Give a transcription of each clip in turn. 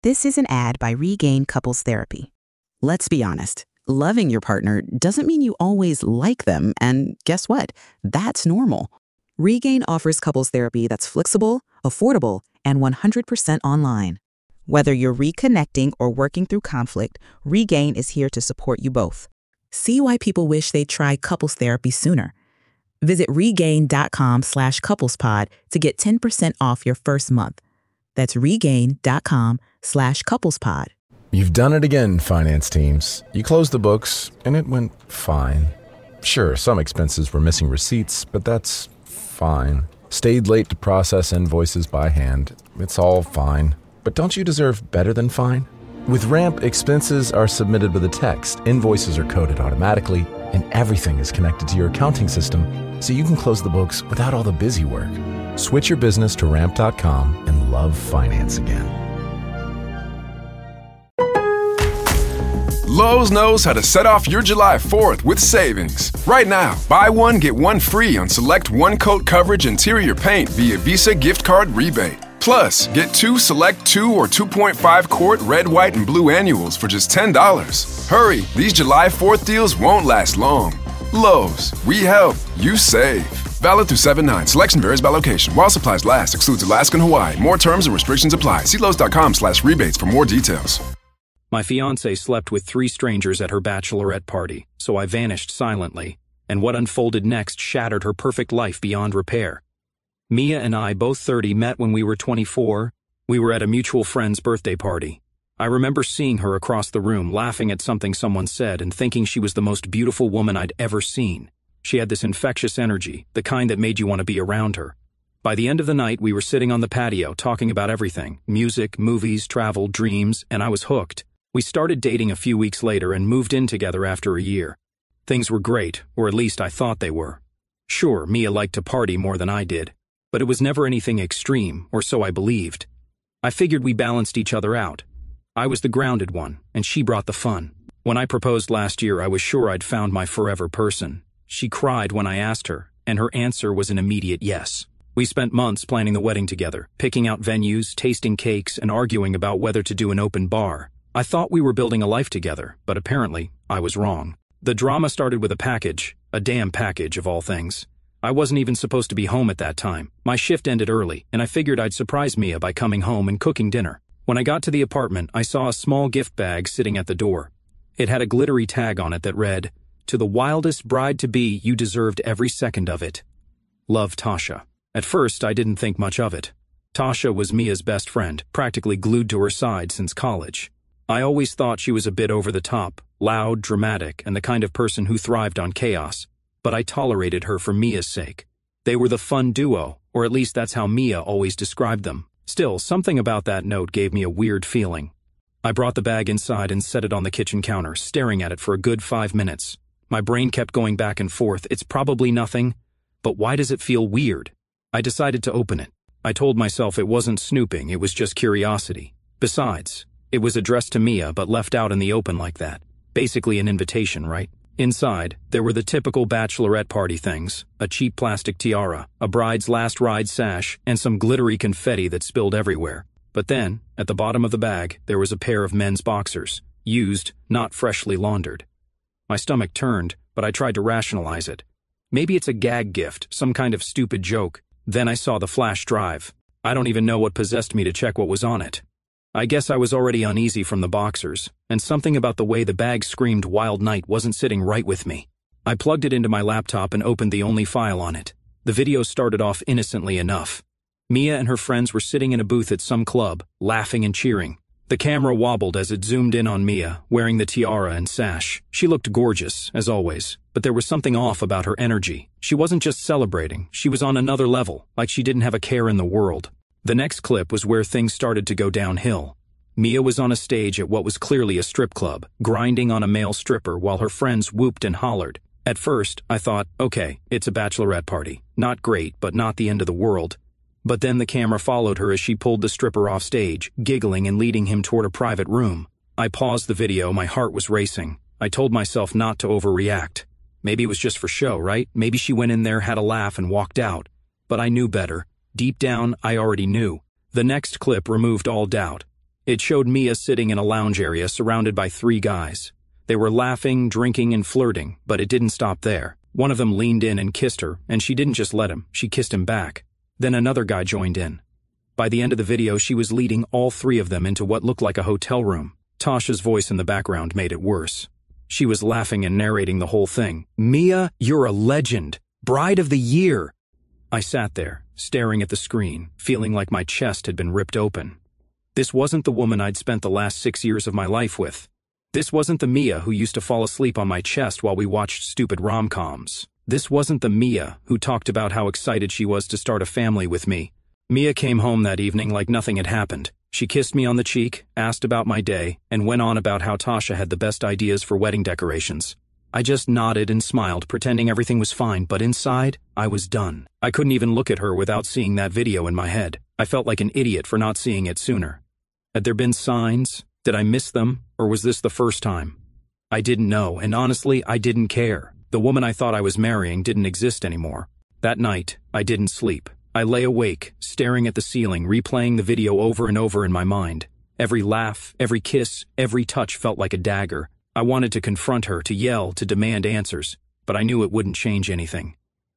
This is an ad by Regain Couples Therapy. Let's be honest. Loving your partner doesn't mean you always like them, and guess what? That's normal. Regain offers couples therapy that's flexible, affordable, and 100% online. Whether you're reconnecting or working through conflict, Regain is here to support you both. See why people wish they'd try couples therapy sooner. Visit regain.com/couplespod to get 10% off your first month. That's regain.com/couplespod. You've done it again, finance teams. You closed the books, and it went fine. Sure, some expenses were missing receipts, but that's fine. Stayed late to process invoices by hand. It's all fine. But don't you deserve better than fine? With Ramp, expenses are submitted with a text, invoices are coded automatically, and everything is connected to your accounting system, so you can close the books without all the busy work. Switch your business to Ramp.com and love finance again. Lowe's knows how to set off your July 4th with savings. Right now, buy one, get one free on select one-coat coverage interior paint via Visa gift card rebate. Plus, get two select 2 or 2.5 quart red, white, and blue annuals for just $10. Hurry, these July 4th deals won't last long. Lowe's, we help, you save. Valid through 7/9. Selection varies by location. While supplies last, excludes Alaska and Hawaii. More terms and restrictions apply. See Lowe's.com/rebates for more details. My fiancée slept with 3 strangers at her bachelorette party, so I vanished silently, and what unfolded next shattered her perfect life beyond repair. Mia and I, both 30, met when we were 24. We were at a mutual friend's birthday party. I remember seeing her across the room, laughing at something someone said and thinking she was the most beautiful woman I'd ever seen. She had this infectious energy, the kind that made you want to be around her. By the end of the night, we were sitting on the patio talking about everything: music, movies, travel, dreams, and I was hooked. We started dating a few weeks later and moved in together after a year. Things were great, or at least I thought they were. Sure, Mia liked to party more than I did, but it was never anything extreme, or so I believed. I figured we balanced each other out. I was the grounded one, and she brought the fun. When I proposed last year, I was sure I'd found my forever person. She cried when I asked her, and her answer was an immediate yes. We spent months planning the wedding together, picking out venues, tasting cakes, and arguing about whether to do an open bar. I thought we were building a life together, but apparently, I was wrong. The drama started with a package, a damn package of all things. I wasn't even supposed to be home at that time. My shift ended early, and I figured I'd surprise Mia by coming home and cooking dinner. When I got to the apartment, I saw a small gift bag sitting at the door. It had a glittery tag on it that read, "To the wildest bride-to-be, you deserved every second of it. Love, Tasha." At first, I didn't think much of it. Tasha was Mia's best friend, practically glued to her side since college. I always thought she was a bit over the top, loud, dramatic, and the kind of person who thrived on chaos, but I tolerated her for Mia's sake. They were the fun duo, or at least that's how Mia always described them. Still, something about that note gave me a weird feeling. I brought the bag inside and set it on the kitchen counter, staring at it for a good 5 minutes. My brain kept going back and forth. It's probably nothing, but why does it feel weird? I decided to open it. I told myself it wasn't snooping, it was just curiosity. Besides, it was addressed to Mia but left out in the open like that. Basically an invitation, right? Inside, there were the typical bachelorette party things: a cheap plastic tiara, a bride's last ride sash, and some glittery confetti that spilled everywhere. But then, at the bottom of the bag, there was a pair of men's boxers, used, not freshly laundered. My stomach turned, but I tried to rationalize it. Maybe it's a gag gift, some kind of stupid joke. Then I saw the flash drive. I don't even know what possessed me to check what was on it. I guess I was already uneasy from the boxers, and something about the way the bag screamed Wild Night wasn't sitting right with me. I plugged it into my laptop and opened the only file on it. The video started off innocently enough. Mia and her friends were sitting in a booth at some club, laughing and cheering. The camera wobbled as it zoomed in on Mia, wearing the tiara and sash. She looked gorgeous, as always, but there was something off about her energy. She wasn't just celebrating, she was on another level, like she didn't have a care in the world. The next clip was where things started to go downhill. Mia was on a stage at what was clearly a strip club, grinding on a male stripper while her friends whooped and hollered. At first, I thought, okay, it's a bachelorette party. Not great, but not the end of the world. But then the camera followed her as she pulled the stripper off stage, giggling and leading him toward a private room. I paused the video, my heart was racing. I told myself not to overreact. Maybe it was just for show, right? Maybe she went in there, had a laugh, and walked out. But I knew better. Deep down, I already knew. The next clip removed all doubt. It showed Mia sitting in a lounge area surrounded by 3 guys. They were laughing, drinking, and flirting, but it didn't stop there. One of them leaned in and kissed her, and she didn't just let him, she kissed him back. Then another guy joined in. By the end of the video, she was leading all 3 of them into what looked like a hotel room. Tasha's voice in the background made it worse. She was laughing and narrating the whole thing. "Mia, you're a legend. Bride of the year." I sat there, staring at the screen, feeling like my chest had been ripped open. This wasn't the woman I'd spent the last 6 years of my life with. This wasn't the Mia who used to fall asleep on my chest while we watched stupid rom-coms. This wasn't the Mia who talked about how excited she was to start a family with me. Mia came home that evening like nothing had happened. She kissed me on the cheek, asked about my day, and went on about how Tasha had the best ideas for wedding decorations. I just nodded and smiled, pretending everything was fine, but inside, I was done. I couldn't even look at her without seeing that video in my head. I felt like an idiot for not seeing it sooner. Had there been signs? Did I miss them? Or was this the first time? I didn't know, and honestly, I didn't care. The woman I thought I was marrying didn't exist anymore. That night, I didn't sleep. I lay awake, staring at the ceiling, replaying the video over and over in my mind. Every laugh, every kiss, every touch felt like a dagger. I wanted to confront her, to yell, to demand answers, but I knew it wouldn't change anything.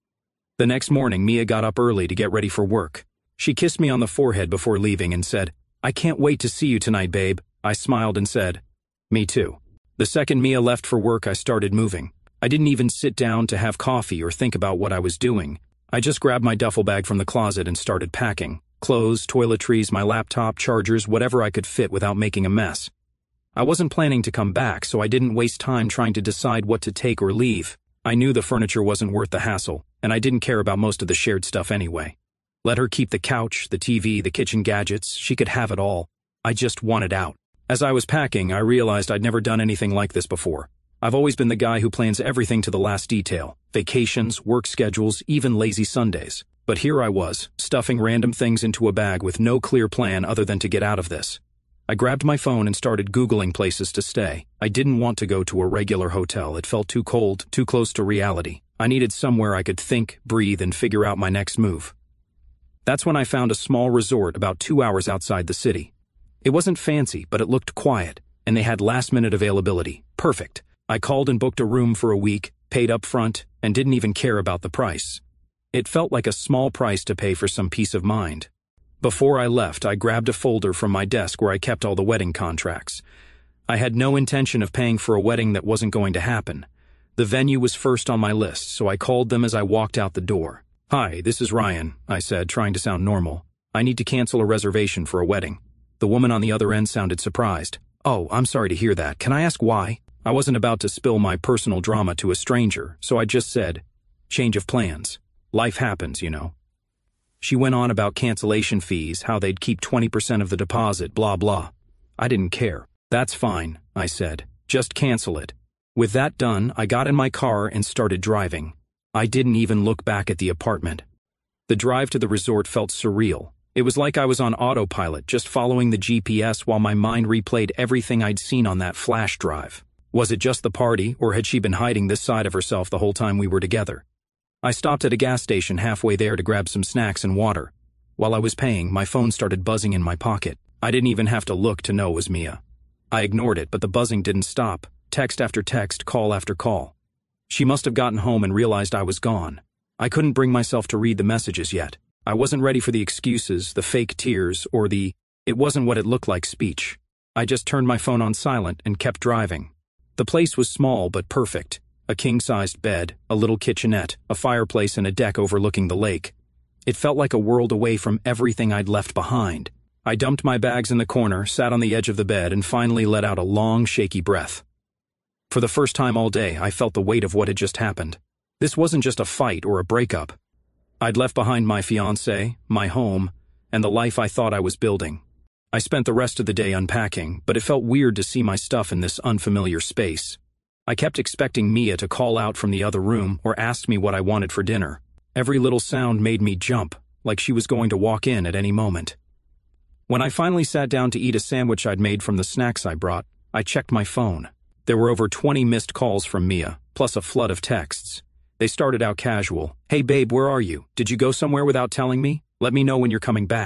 The next morning, Mia got up early to get ready for work. She kissed me on the forehead before leaving and said, "I can't wait to see you tonight, babe." I smiled and said, "Me too." The second Mia left for work, I started moving. I didn't even sit down to have coffee or think about what I was doing. I just grabbed my duffel bag from the closet and started packing. Clothes, toiletries, my laptop, chargers, whatever I could fit without making a mess. I wasn't planning to come back, so I didn't waste time trying to decide what to take or leave. I knew the furniture wasn't worth the hassle, and I didn't care about most of the shared stuff anyway. Let her keep the couch, the TV, the kitchen gadgets. She could have it all. I just wanted out. As I was packing, I realized I'd never done anything like this before. I've always been the guy who plans everything to the last detail. Vacations, work schedules, even lazy Sundays. But here I was, stuffing random things into a bag with no clear plan other than to get out of this. I grabbed my phone and started Googling places to stay. I didn't want to go to a regular hotel. It felt too cold, too close to reality. I needed somewhere I could think, breathe, and figure out my next move. That's when I found a small resort about 2 hours outside the city. It wasn't fancy, but it looked quiet, and they had last-minute availability. Perfect. I called and booked a room for a week, paid up front, and didn't even care about the price. It felt like a small price to pay for some peace of mind. Before I left, I grabbed a folder from my desk where I kept all the wedding contracts. I had no intention of paying for a wedding that wasn't going to happen. The venue was first on my list, so I called them as I walked out the door. "Hi, this is Ryan," I said, trying to sound normal. "I need to cancel a reservation for a wedding." The woman on the other end sounded surprised. "Oh, I'm sorry to hear that. Can I ask why?" I wasn't about to spill my personal drama to a stranger, so I just said, "Change of plans. Life happens, you know." She went on about cancellation fees, how they'd keep 20% of the deposit, blah blah. I didn't care. "That's fine," I said. "Just cancel it." With that done, I got in my car and started driving. I didn't even look back at the apartment. The drive to the resort felt surreal. It was like I was on autopilot, just following the GPS while my mind replayed everything I'd seen on that flash drive. Was it just the party, or had she been hiding this side of herself the whole time we were together? I stopped at a gas station halfway there to grab some snacks and water. While I was paying, my phone started buzzing in my pocket. I didn't even have to look to know it was Mia. I ignored it, but the buzzing didn't stop. Text after text, call after call. She must have gotten home and realized I was gone. I couldn't bring myself to read the messages yet. I wasn't ready for the excuses, the fake tears, or the "it wasn't what it looked like" speech. I just turned my phone on silent and kept driving. The place was small but perfect. A king-sized bed, a little kitchenette, a fireplace, and a deck overlooking the lake. It felt like a world away from everything I'd left behind. I dumped my bags in the corner, sat on the edge of the bed, and finally let out a long, shaky breath. For the first time all day, I felt the weight of what had just happened. This wasn't just a fight or a breakup. I'd left behind my fiancé, my home, and the life I thought I was building. I spent the rest of the day unpacking, but it felt weird to see my stuff in this unfamiliar space. I kept expecting Mia to call out from the other room or ask me what I wanted for dinner. Every little sound made me jump, like she was going to walk in at any moment. When I finally sat down to eat a sandwich I'd made from the snacks I brought, I checked my phone. There were over 20 missed calls from Mia, plus a flood of texts. They started out casual. "Hey babe, where are you? Did you go somewhere without telling me? Let me know when you're coming back."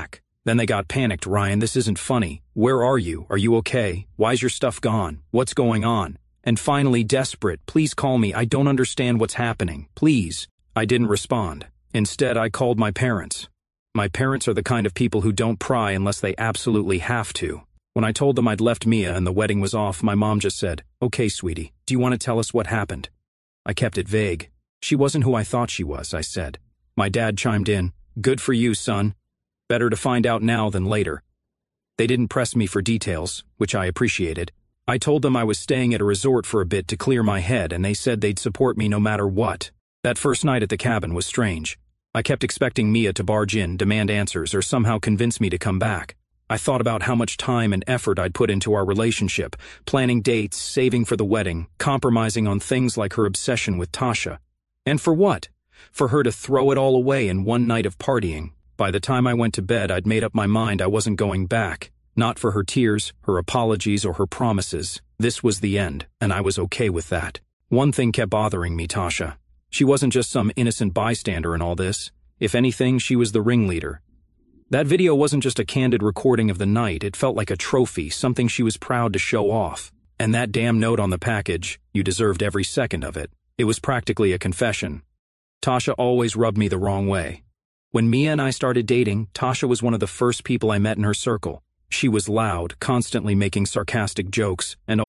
Then they got panicked. Ryan, this isn't funny. Where are you? Are you okay? Why's your stuff gone? What's going on? And finally, desperate, please call me. I don't understand what's happening. Please. I didn't respond. Instead, I called my parents. My parents are the kind of people who don't pry unless they absolutely have to. When I told them I'd left Mia and the wedding was off, my mom just said, "Okay, sweetie, do you want to tell us what happened?" I kept it vague. "She wasn't who I thought she was," I said. My dad chimed in, "Good for you, son. Better to find out now than later." They didn't press me for details, which I appreciated. I told them I was staying at a resort for a bit to clear my head, and they said they'd support me no matter what. That first night at the cabin was strange. I kept expecting Mia to barge in, demand answers, or somehow convince me to come back. I thought about how much time and effort I'd put into our relationship, planning dates, saving for the wedding, compromising on things like her obsession with Tasha. And for what? For her to throw it all away in one night of partying. By the time I went to bed, I'd made up my mind I wasn't going back. Not for her tears, her apologies, or her promises. This was the end, and I was okay with that. One thing kept bothering me, Tasha. She wasn't just some innocent bystander in all this. If anything, she was the ringleader. That video wasn't just a candid recording of the night. It felt like a trophy, something she was proud to show off. And that damn note on the package, "You deserved every second of it." It was practically a confession. Tasha always rubbed me the wrong way. When Mia and I started dating, Tasha was one of the first people I met in her circle. She was loud, constantly making sarcastic jokes, and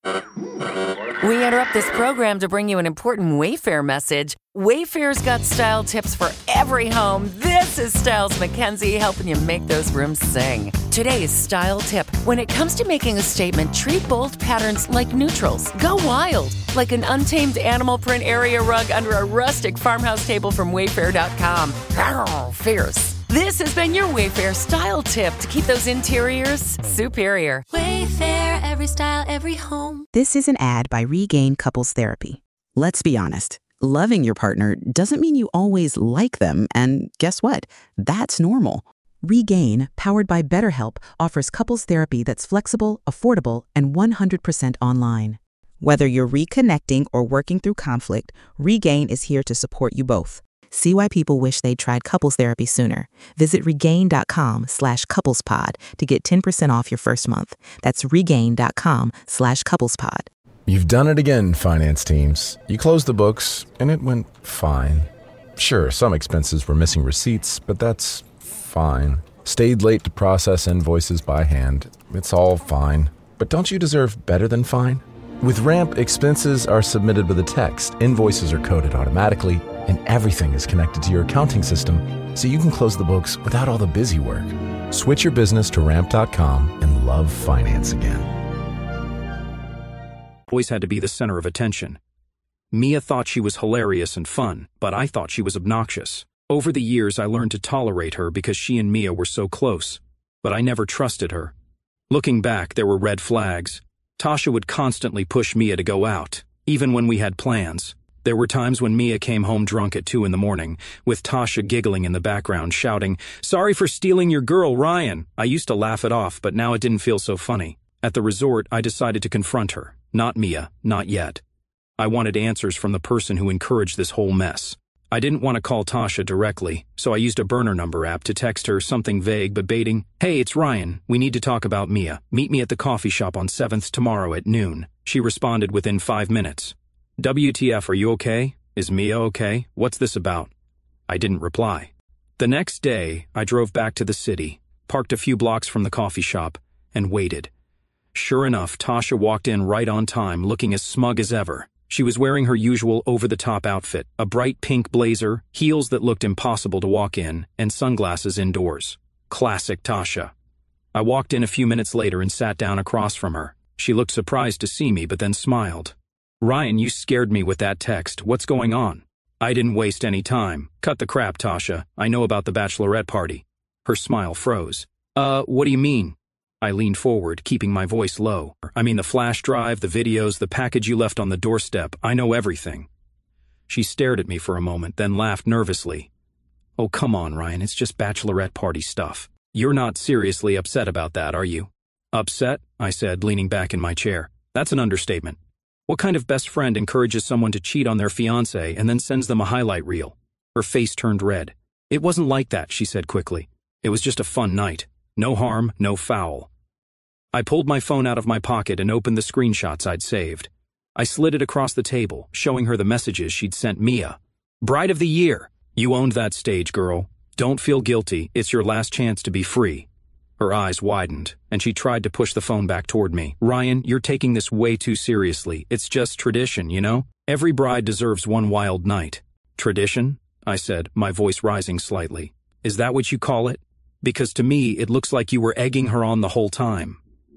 We interrupt this program to bring you an important Wayfair message. Wayfair's got style tips for every home. This is Styles McKenzie helping you make those rooms sing. Today's style tip: when it comes to making a statement, treat bold patterns like neutrals. Go wild, like an untamed animal print area rug under a rustic farmhouse table from Wayfair.com. Arr, fierce. This has been your Wayfair style tip to keep those interiors superior. Wayfair, every style, every home. This is an ad by Regain Couples Therapy. Let's be honest. Loving your partner doesn't mean you always like them, and guess what? That's normal. Regain, powered by BetterHelp, offers couples therapy that's flexible, affordable, and 100% online. Whether you're reconnecting or working through conflict, Regain is here to support you both. See why people wish they'd tried couples therapy sooner. Visit regain.com/couplespod to get 10% off your first month. That's regain.com/couplespod. You've done it again, finance teams. You closed the books, and it went fine. Sure, some expenses were missing receipts, but that's fine. Stayed late to process invoices by hand. It's all fine. But don't you deserve better than fine? With Ramp, expenses are submitted with a text, invoices are coded automatically, and everything is connected to your accounting system, so you can close the books without all the busy work. Switch your business to Ramp.com and love finance again. always had to be the center of attention. Mia thought she was hilarious and fun, but I thought she was obnoxious. Over the years, I learned to tolerate her because she and Mia were so close, but I never trusted her. Looking back, there were red flags. Tasha would constantly push Mia to go out, even when we had plans. There were times when Mia came home drunk at 2 a.m, with Tasha giggling in the background, shouting, "Sorry for stealing your girl, Ryan." I used to laugh it off, but now it didn't feel so funny. At the resort, I decided to confront her. Not Mia, not yet. I wanted answers from the person who encouraged this whole mess. I didn't want to call Tasha directly, so I used a burner number app to text her something vague but baiting. "Hey, it's Ryan. We need to talk about Mia. Meet me at the coffee shop on 7th tomorrow at noon." She responded within 5 minutes. "WTF, are you okay? Is Mia okay? What's this about?" I didn't reply. The next day, I drove back to the city, parked a few blocks from the coffee shop, and waited. Sure enough, Tasha walked in right on time, looking as smug as ever. She was wearing her usual over-the-top outfit, a bright pink blazer, heels that looked impossible to walk in, and sunglasses indoors. Classic Tasha. I walked in a few minutes later and sat down across from her. She looked surprised to see me, but then smiled. "Ryan, you scared me with that text. What's going on?" I didn't waste any time. "Cut the crap, Tasha. I know about the bachelorette party." Her smile froze. What do you mean?" I leaned forward, keeping my voice low. "I mean the flash drive, the videos, the package you left on the doorstep. I know everything." She stared at me for a moment, then laughed nervously. "Oh, come on, Ryan. It's just bachelorette party stuff. You're not seriously upset about that, are you?" "Upset?" I said, leaning back in my chair. "That's an understatement. What kind of best friend encourages someone to cheat on their fiancé and then sends them a highlight reel?" Her face turned red. "It wasn't like that," she said quickly. "It was just a fun night. No harm, no foul. I pulled my phone out of my pocket and opened the screenshots I'd saved. I slid it across the table, showing her the messages she'd sent Mia. Bride of the year! You owned that stage, girl. Don't feel guilty, it's your last chance to be free. Her eyes widened, and she tried to push the phone back toward me. Ryan, you're taking this way too seriously. It's just tradition, you know? Every bride deserves one wild night. Tradition? I said, my voice rising slightly. Is that what you call it? Because to me, it looks like you were egging her on the whole time.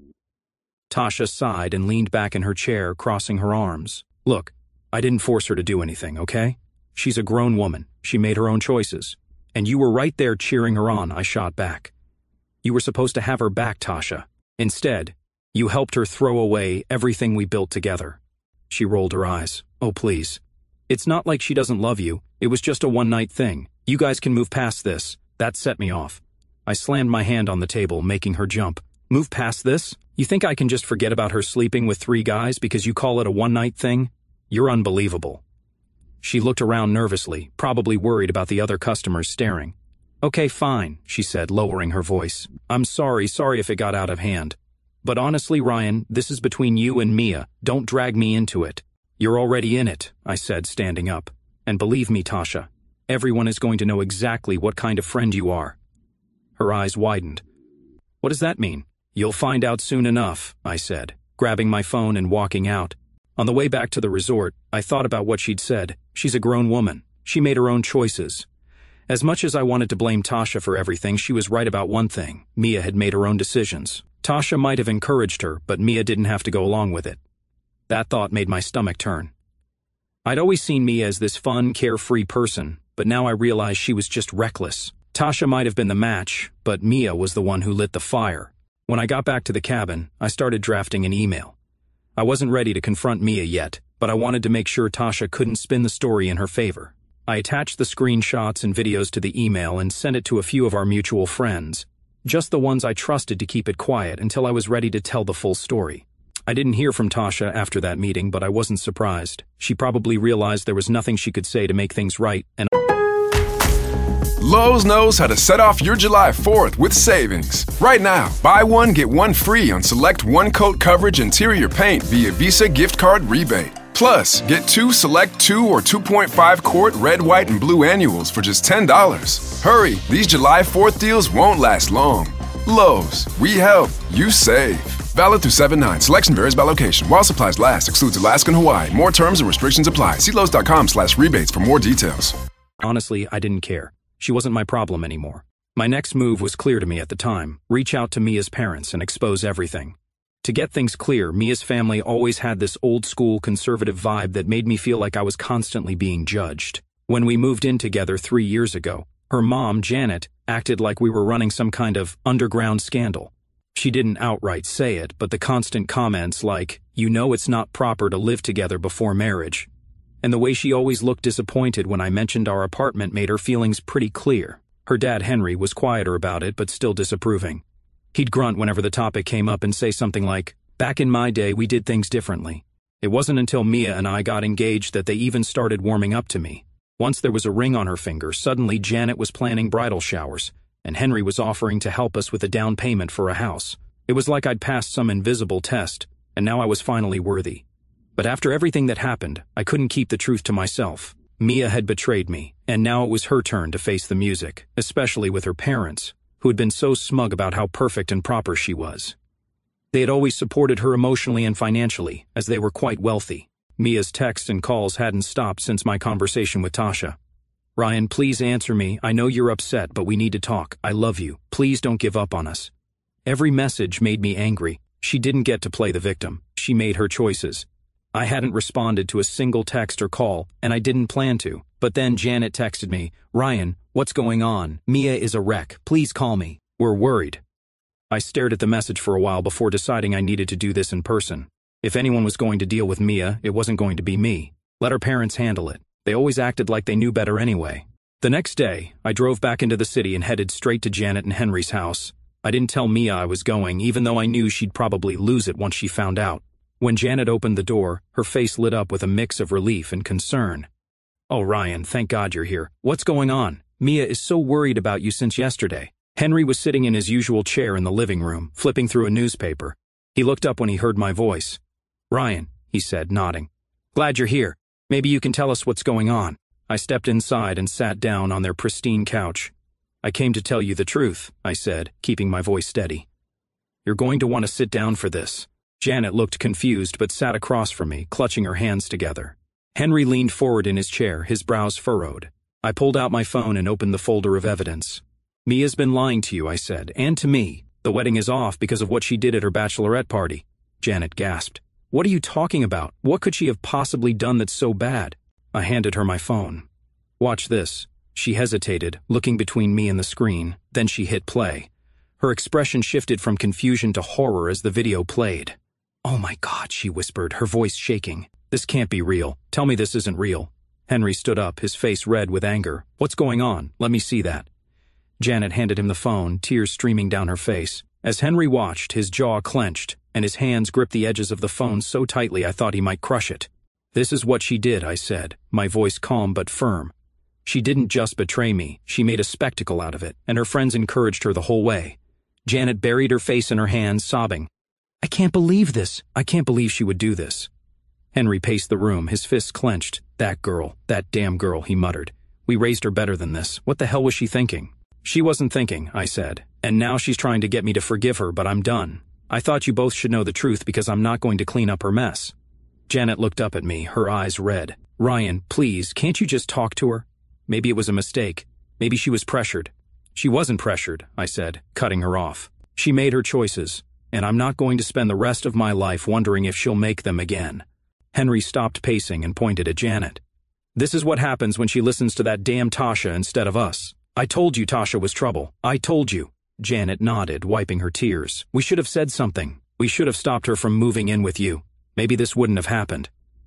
Tasha sighed and leaned back in her chair, crossing her arms. Look, I didn't force her to do anything, okay? She's a grown woman. She made her own choices. And you were right there cheering her on, I shot back. You were supposed to have her back, Tasha. Instead, you helped her throw away everything we built together. She rolled her eyes. Oh, please. It's not like she doesn't love you. It was just a one-night thing. You guys can move past this. That set me off. I slammed my hand on the table, making her jump. Move past this? You think I can just forget about her sleeping with 3 guys because you call it a one-night thing? You're unbelievable. She looked around nervously, probably worried about the other customers staring. Okay, fine, she said, lowering her voice. I'm sorry if it got out of hand. But honestly, Ryan, this is between you and Mia. Don't drag me into it. You're already in it, I said, standing up. And believe me, Tasha, everyone is going to know exactly what kind of friend you are. Her eyes widened. What does that mean? You'll find out soon enough, I said, grabbing my phone and walking out. On the way back to the resort, I thought about what she'd said. She's a grown woman. She made her own choices. As much as I wanted to blame Tasha for everything, she was right about one thing. Mia had made her own decisions. Tasha might have encouraged her, but Mia didn't have to go along with it. That thought made my stomach turn. I'd always seen Mia as this fun, carefree person, but now I realized she was just reckless. Tasha might have been the match, but Mia was the one who lit the fire. When I got back to the cabin, I started drafting an email. I wasn't ready to confront Mia yet, but I wanted to make sure Tasha couldn't spin the story in her favor. I attached the screenshots and videos to the email and sent it to a few of our mutual friends, just the ones I trusted to keep it quiet until I was ready to tell the full story. I didn't hear from Tasha after that meeting, but I wasn't surprised. She probably realized there was nothing she could say to make things right, and Lowe's knows how to set off your July 4th with savings. Right now, buy one, get one free on select one-coat coverage interior paint via Visa gift card rebate. Plus, get 2 select 2 or 2.5 quart red, white, and blue annuals for just $10. Hurry, these July 4th deals won't last long. Lowe's, we help, you save. Valid through 7/9. Selection varies by location. While supplies last, excludes Alaska and Hawaii. More terms and restrictions apply. See Lowe's.com/rebates for more details. honestly, I didn't care. She wasn't my problem anymore. My next move was clear to me at the time. Reach out to Mia's parents and expose everything. To get things clear, Mia's family always had this old-school conservative vibe that made me feel like I was constantly being judged. When we moved in together 3 years ago, her mom, Janet, acted like we were running some kind of underground scandal. She didn't outright say it, but the constant comments like, "You know it's not proper to live together before marriage," and the way she always looked disappointed when I mentioned our apartment made her feelings pretty clear. Her dad, Henry, was quieter about it, but still disapproving. He'd grunt whenever the topic came up and say something like, "Back in my day, we did things differently." It wasn't until Mia and I got engaged that they even started warming up to me. Once there was a ring on her finger, suddenly Janet was planning bridal showers, and Henry was offering to help us with a down payment for a house. It was like I'd passed some invisible test, and now I was finally worthy. But after everything that happened, I couldn't keep the truth to myself. Mia had betrayed me, and now it was her turn to face the music, especially with her parents, who had been so smug about how perfect and proper she was. They had always supported her emotionally and financially, as they were quite wealthy. Mia's texts and calls hadn't stopped since my conversation with Tasha. "Ryan, please answer me. I know you're upset, but we need to talk. I love you. Please don't give up on us." Every message made me angry. She didn't get to play the victim. She made her choices. I hadn't responded to a single text or call, and I didn't plan to. But then Janet texted me, "Ryan, what's going on? Mia is a wreck. Please call me. We're worried." I stared at the message for a while before deciding I needed to do this in person. If anyone was going to deal with Mia, it wasn't going to be me. Let her parents handle it. They always acted like they knew better anyway. The next day, I drove back into the city and headed straight to Janet and Henry's house. I didn't tell Mia I was going, even though I knew she'd probably lose it once she found out. When Janet opened the door, her face lit up with a mix of relief and concern. "Oh, Ryan, thank God you're here. What's going on? Mia is so worried about you since yesterday." Henry was sitting in his usual chair in the living room, flipping through a newspaper. He looked up when he heard my voice. "Ryan," he said, nodding. "Glad you're here. Maybe you can tell us what's going on." I stepped inside and sat down on their pristine couch. "I came to tell you the truth," I said, keeping my voice steady. "You're going to want to sit down for this." Janet looked confused but sat across from me, clutching her hands together. Henry leaned forward in his chair, his brows furrowed. I pulled out my phone and opened the folder of evidence. "Mia's been lying to you," I said, "and to me. The wedding is off because of what she did at her bachelorette party." Janet gasped. "What are you talking about? What could she have possibly done that's so bad?" I handed her my phone. "Watch this." She hesitated, looking between me and the screen. Then she hit play. Her expression shifted from confusion to horror as the video played. "Oh my God," she whispered, her voice shaking. "This can't be real. Tell me this isn't real." Henry stood up, his face red with anger. "What's going on? Let me see that." Janet handed him the phone, tears streaming down her face. As Henry watched, his jaw clenched, and his hands gripped the edges of the phone so tightly I thought he might crush it. "This is what she did," I said, my voice calm but firm. "She didn't just betray me, she made a spectacle out of it, and her friends encouraged her the whole way." Janet buried her face in her hands, sobbing. "I can't believe this. I can't believe she would do this." Henry paced the room, his fists clenched. "That girl, that damn girl," he muttered. "We raised her better than this. What the hell was she thinking?" "She wasn't thinking," I said, "and now she's trying to get me to forgive her, but I'm done. I thought you both should know the truth because I'm not going to clean up her mess." Janet looked up at me, her eyes red. "Ryan, please, can't you just talk to her? Maybe it was a mistake. Maybe she was pressured." "She wasn't pressured," I said, cutting her off. "She made her choices, and I'm not going to spend the rest of my life wondering if she'll make them again." Henry stopped pacing and pointed at Janet. "This is what happens when she listens to that damn Tasha instead of us. I told you Tasha was trouble. I told you." Janet nodded, wiping her tears. "We should have said something. We should have stopped her from moving in with you. Maybe this wouldn't have happened."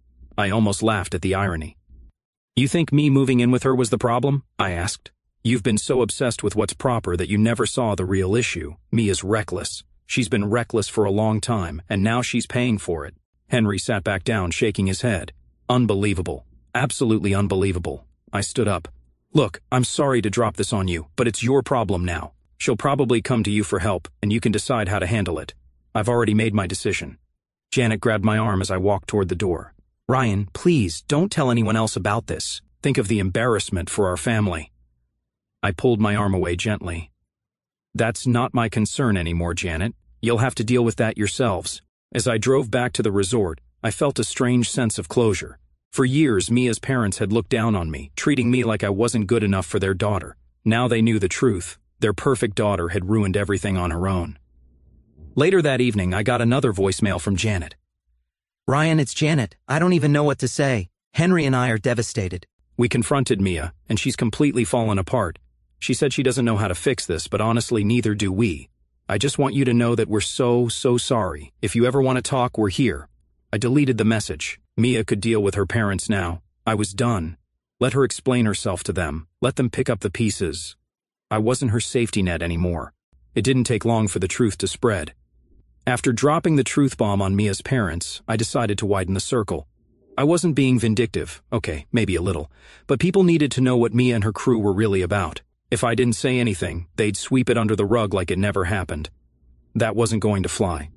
I almost laughed at the irony. "You think me moving in with her was the problem?" I asked. "You've been so obsessed with what's proper that you never saw the real issue. Mia's reckless. She's been reckless for a long time, and now she's paying for it." Henry sat back down, shaking his head. "Unbelievable. Absolutely unbelievable." I stood up. "Look, I'm sorry to drop this on you, but it's your problem now. She'll probably come to you for help, and you can decide how to handle it. I've already made my decision." Janet grabbed my arm as I walked toward the door. "Ryan, please, don't tell anyone else about this. Think of the embarrassment for our family." I pulled my arm away gently. "That's not my concern anymore, Janet. You'll have to deal with that yourselves." As I drove back to the resort, I felt a strange sense of closure. For years, Mia's parents had looked down on me, treating me like I wasn't good enough for their daughter. Now they knew the truth. Their perfect daughter had ruined everything on her own. Later that evening, I got another voicemail from Janet. "Ryan, it's Janet. I don't even know what to say. Henry and I are devastated." We confronted Mia, and she's completely fallen apart. She said she doesn't know how to fix this, but honestly, neither do we. "I just want you to know that we're so sorry. If you ever want to talk, we're here." I deleted the message. Mia could deal with her parents now. I was done. Let her explain herself to them. Let them pick up the pieces. I wasn't her safety net anymore. It didn't take long for the truth to spread. After dropping the truth bomb on Mia's parents, I decided to widen the circle. I wasn't being vindictive, okay, maybe a little, but people needed to know what Mia and her crew were really about. If I didn't say anything, they'd sweep it under the rug like it never happened. That wasn't going to fly.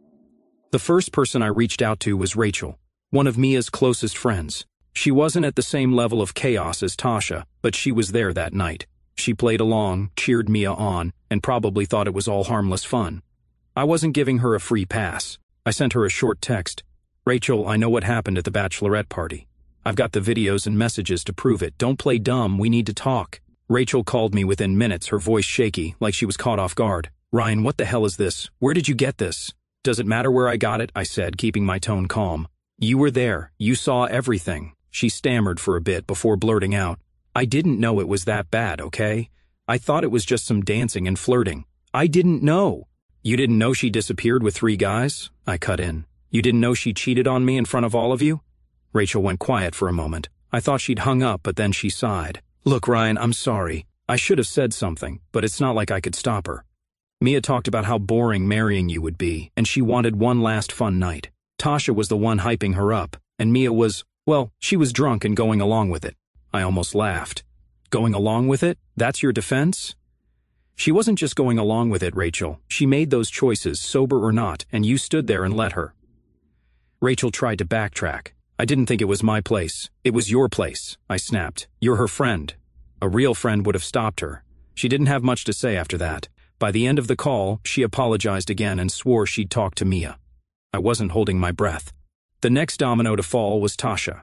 The first person I reached out to was Rachel, one of Mia's closest friends. She wasn't at the same level of chaos as Tasha, but she was there that night. She played along, cheered Mia on, and probably thought it was all harmless fun. I wasn't giving her a free pass. I sent her a short text. "Rachel, I know what happened at the bachelorette party. I've got the videos and messages to prove it. Don't play dumb, we need to talk." Rachel called me within minutes, her voice shaky, like she was caught off guard. "Ryan, what the hell is this? Where did you get this?" "Does it matter where I got it?" I said, keeping my tone calm. "You were there. You saw everything." She stammered for a bit before blurting out, "I didn't know it was that bad, okay? I thought it was just some dancing and flirting. I didn't know." "You didn't know she disappeared with 3 guys?" I cut in. "You didn't know she cheated on me in front of all of you?" Rachel went quiet for a moment. I thought she'd hung up, but then she sighed. "Look, Ryan, I'm sorry. I should have said something, but it's not like I could stop her. Mia talked about how boring marrying you would be, and she wanted one last fun night. Tasha was the one hyping her up, and Mia was, well, she was drunk and going along with it." I almost laughed. "Going along with it? That's your defense?" She wasn't just going along with it, Rachel. She made those choices, sober or not, and you stood there and let her. Rachel tried to backtrack. I didn't think it was my place. It was your place, I snapped. You're her friend. A real friend would have stopped her. She didn't have much to say after that. By the end of the call, she apologized again and swore she'd talk to Mia. I wasn't holding my breath. The next domino to fall was Tasha.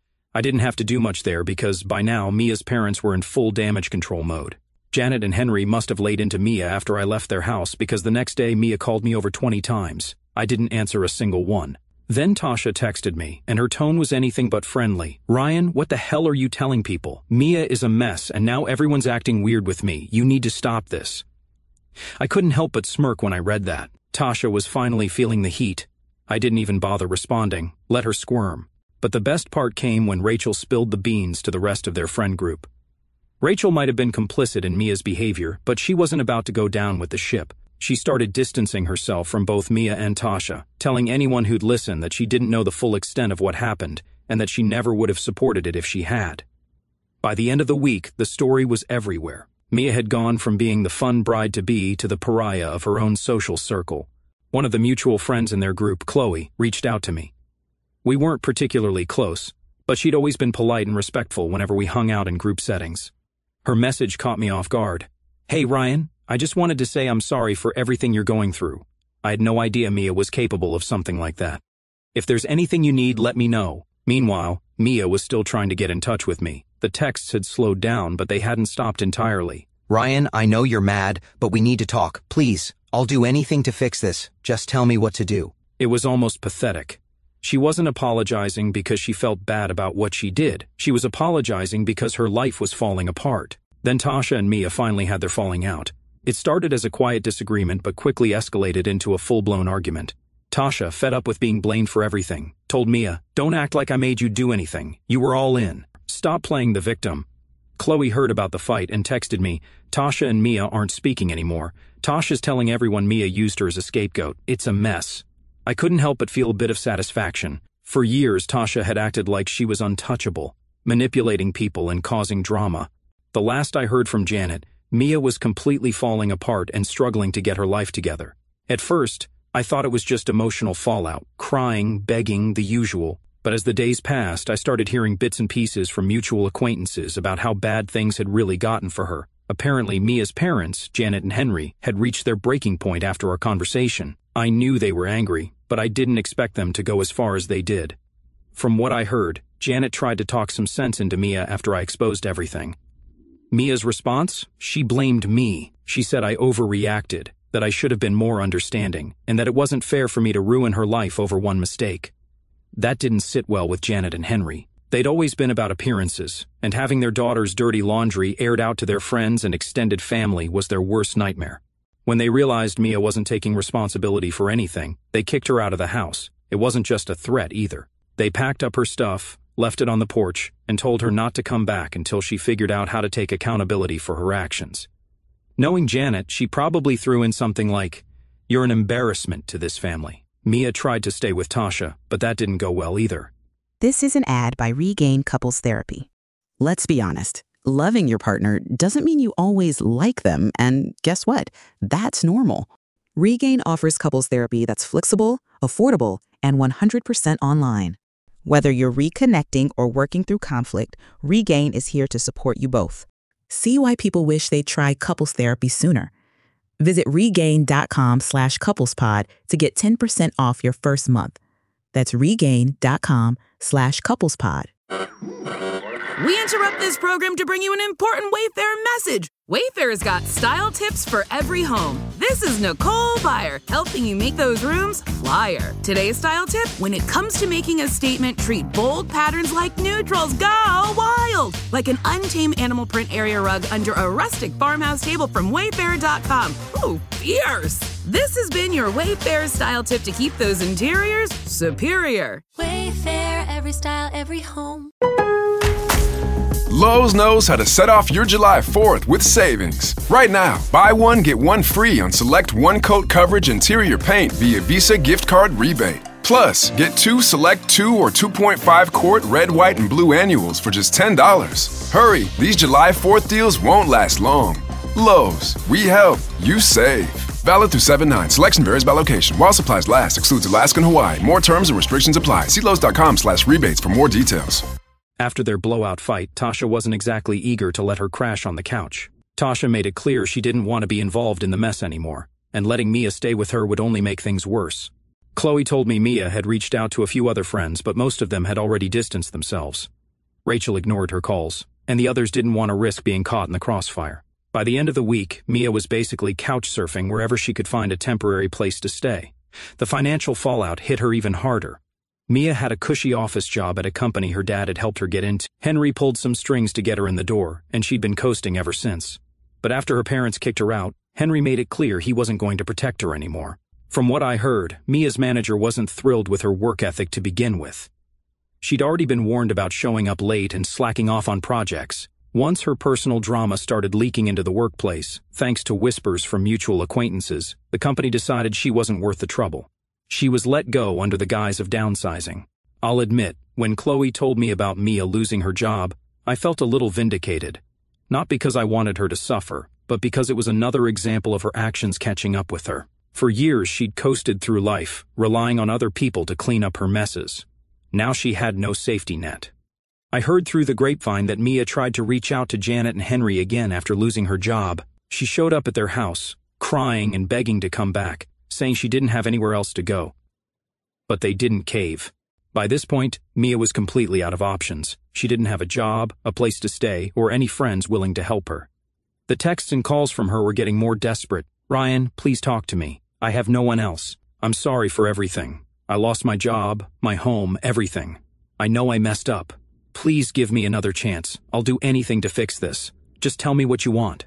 I didn't have to do much there because by now Mia's parents were in full damage control mode. Janet and Henry must have laid into Mia after I left their house because the next day Mia called me over 20 times. I didn't answer a single one. Then Tasha texted me, and her tone was anything but friendly. Ryan, what the hell are you telling people? Mia is a mess, and now everyone's acting weird with me. You need to stop this. I couldn't help but smirk when I read that. Tasha was finally feeling the heat. I didn't even bother responding, let her squirm. But the best part came when Rachel spilled the beans to the rest of their friend group. Rachel might have been complicit in Mia's behavior, but she wasn't about to go down with the ship. She started distancing herself from both Mia and Tasha, telling anyone who'd listen that she didn't know the full extent of what happened and that she never would have supported it if she had. By the end of the week, the story was everywhere. Mia had gone from being the fun bride-to-be to the pariah of her own social circle. One of the mutual friends in their group, Chloe, reached out to me. We weren't particularly close, but she'd always been polite and respectful whenever we hung out in group settings. Her message caught me off guard. Hey, Ryan, I just wanted to say I'm sorry for everything you're going through. I had no idea Mia was capable of something like that. If there's anything you need, let me know. Meanwhile, Mia was still trying to get in touch with me. The texts had slowed down, but they hadn't stopped entirely. Ryan, I know you're mad, but we need to talk. Please, I'll do anything to fix this. Just tell me what to do. It was almost pathetic. She wasn't apologizing because she felt bad about what she did. She was apologizing because her life was falling apart. Then Tasha and Mia finally had their falling out. It started as a quiet disagreement but quickly escalated into a full-blown argument. Tasha, fed up with being blamed for everything, told Mia, "Don't act like I made you do anything. You were all in. Stop playing the victim." Chloe heard about the fight and texted me, "Tasha and Mia aren't speaking anymore. Tasha's telling everyone Mia used her as a scapegoat. It's a mess." I couldn't help but feel a bit of satisfaction. For years, Tasha had acted like she was untouchable, manipulating people and causing drama. The last I heard from Janet, Mia was completely falling apart and struggling to get her life together. At first, I thought it was just emotional fallout, crying, begging, the usual. But as the days passed, I started hearing bits and pieces from mutual acquaintances about how bad things had really gotten for her. Apparently, Mia's parents, Janet and Henry, had reached their breaking point after our conversation. I knew they were angry, but I didn't expect them to go as far as they did. From what I heard, Janet tried to talk some sense into Mia after I exposed everything. Mia's response? She blamed me. She said I overreacted, that I should have been more understanding, and that it wasn't fair for me to ruin her life over one mistake. That didn't sit well with Janet and Henry. They'd always been about appearances, and having their daughter's dirty laundry aired out to their friends and extended family was their worst nightmare. When they realized Mia wasn't taking responsibility for anything, they kicked her out of the house. It wasn't just a threat either. They packed up her stuff, left it on the porch, and told her not to come back until she figured out how to take accountability for her actions. Knowing Janet, she probably threw in something like, "You're an embarrassment to this family." Mia tried to stay with Tasha, but that didn't go well either. This is an ad by Regain Couples Therapy. Let's be honest. Loving your partner doesn't mean you always like them, and guess what? That's normal. Regain offers couples therapy that's flexible, affordable, and 100% online. Whether you're reconnecting or working through conflict, Regain is here to support you both. See why people wish they'd try couples therapy sooner. Visit regain.com/couplespod to get 10% off your first month. That's regain.com/couplespod. We interrupt this program to bring you an important Wayfair message. Wayfair's got style tips for every home. This is Nicole Byer, helping you make those rooms flyer. Today's style tip: when it comes to making a statement, treat bold patterns like neutrals. Go wild! Like an untamed animal print area rug under a rustic farmhouse table from Wayfair.com. Ooh, fierce! This has been your Wayfair style tip to keep those interiors superior. Wayfair, every style, every home. Lowe's knows how to set off your July 4th with savings. Right now, buy one, get one free on select one-coat coverage interior paint via Visa gift card rebate. Plus, get two select 2 or 2.5 quart red, white, and blue annuals for just $10. Hurry, these July 4th deals won't last long. Lowe's, we help, you save. Valid through 7/9. Selection varies by location. While supplies last, excludes Alaska and Hawaii. More terms and restrictions apply. See Lowe's.com/rebates for more details. After their blowout fight, Tasha wasn't exactly eager to let her crash on the couch. Tasha made it clear she didn't want to be involved in the mess anymore, and letting Mia stay with her would only make things worse. Chloe told me Mia had reached out to a few other friends, but most of them had already distanced themselves. Rachel ignored her calls, and the others didn't want to risk being caught in the crossfire. By the end of the week, Mia was basically couch surfing wherever she could find a temporary place to stay. The financial fallout hit her even harder. Mia had a cushy office job at a company her dad had helped her get into. Henry pulled some strings to get her in the door, and she'd been coasting ever since. But after her parents kicked her out, Henry made it clear he wasn't going to protect her anymore. From what I heard, Mia's manager wasn't thrilled with her work ethic to begin with. She'd already been warned about showing up late and slacking off on projects. Once her personal drama started leaking into the workplace, thanks to whispers from mutual acquaintances, the company decided she wasn't worth the trouble. She was let go under the guise of downsizing. I'll admit, when Chloe told me about Mia losing her job, I felt a little vindicated. Not because I wanted her to suffer, but because it was another example of her actions catching up with her. For years, she'd coasted through life, relying on other people to clean up her messes. Now she had no safety net. I heard through the grapevine that Mia tried to reach out to Janet and Henry again after losing her job. She showed up at their house, crying and begging to come back, saying she didn't have anywhere else to go. But they didn't cave. By this point, Mia was completely out of options. She didn't have a job, a place to stay, or any friends willing to help her. The texts and calls from her were getting more desperate. "Ryan, please talk to me. I have no one else. I'm sorry for everything. I lost my job, my home, everything. I know I messed up. Please give me another chance. I'll do anything to fix this. Just tell me what you want."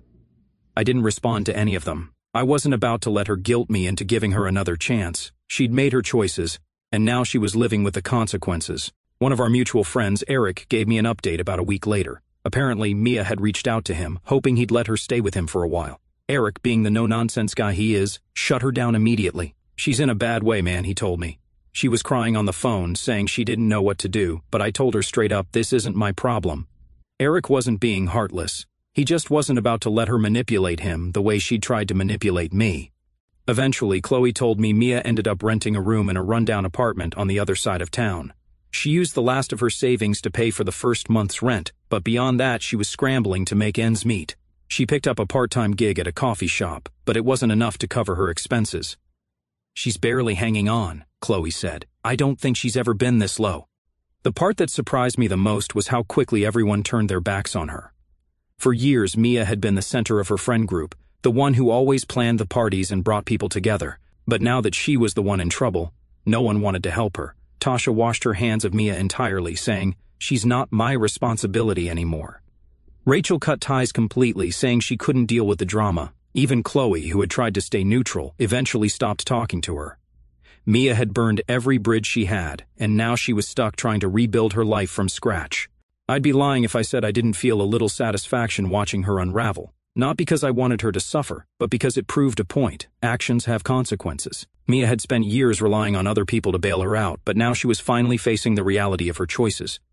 I didn't respond to any of them. I wasn't about to let her guilt me into giving her another chance. She'd made her choices, and now she was living with the consequences. One of our mutual friends, Eric, gave me an update about a week later. Apparently, Mia had reached out to him, hoping he'd let her stay with him for a while. Eric, being the no-nonsense guy he is, shut her down immediately. "She's in a bad way, man," he told me. She was crying on the phone, saying she didn't know what to do, but I told her straight up, "This isn't my problem." Eric wasn't being heartless. He just wasn't about to let her manipulate him the way she'd tried to manipulate me. Eventually, Chloe told me Mia ended up renting a room in a rundown apartment on the other side of town. She used the last of her savings to pay for the first month's rent, but beyond that she was scrambling to make ends meet. She picked up a part-time gig at a coffee shop, but it wasn't enough to cover her expenses. "She's barely hanging on," Chloe said. "I don't think she's ever been this low." The part that surprised me the most was how quickly everyone turned their backs on her. For years, Mia had been the center of her friend group, the one who always planned the parties and brought people together. But now that she was the one in trouble, no one wanted to help her. Tasha washed her hands of Mia entirely, saying, "She's not my responsibility anymore." Rachel cut ties completely, saying she couldn't deal with the drama. Even Chloe, who had tried to stay neutral, eventually stopped talking to her. Mia had burned every bridge she had, and now she was stuck trying to rebuild her life from scratch. I'd be lying if I said I didn't feel a little satisfaction watching her unravel. Not because I wanted her to suffer, but because it proved a point. Actions have consequences. Mia had spent years relying on other people to bail her out, but now she was finally facing the reality of her choices.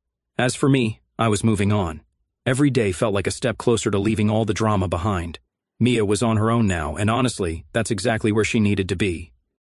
As for me, I was moving on. Every day felt like a step closer to leaving all the drama behind. Mia was on her own now, and honestly, that's exactly where she needed to be.